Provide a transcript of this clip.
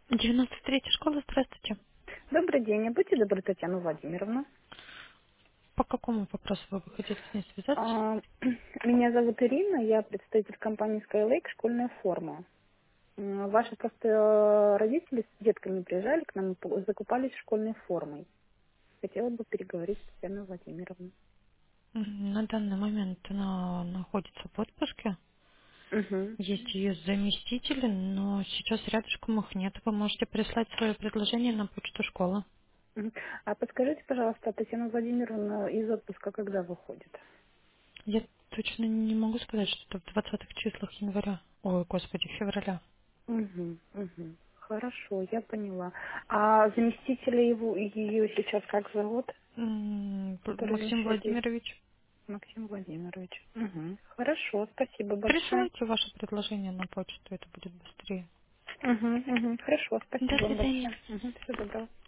93-я школа, здравствуйте. Добрый день. Будьте добры, Татьяна Владимировна. По какому вопросу вы бы хотели с ней связаться? А, Меня зовут Ирина, я представитель компании Skylake «Школьная форма». Ваши просто родители с детками приезжали к нам и закупались школьной формой. Хотела бы переговорить с Татьяной Владимировной. На данный момент она находится в отпуске. Угу. Есть ее заместители, но сейчас рядышком их нет. Вы можете прислать свое предложение на почту школы. А подскажите, пожалуйста, Татьяна Владимировна из отпуска когда выходит? Я точно не могу сказать, что это в 20-х числах января. Ой, господи, февраля. Угу, угу. Хорошо, я поняла. А заместителя ее сейчас как зовут, который Максим замещает ее? Владимирович, Максим Владимирович. Угу. Хорошо, спасибо большое. присылайте ваше предложение на почту, это будет быстрее. Угу, угу. Хорошо, До спасибо вам свидания. большое. Угу. Всего доброго.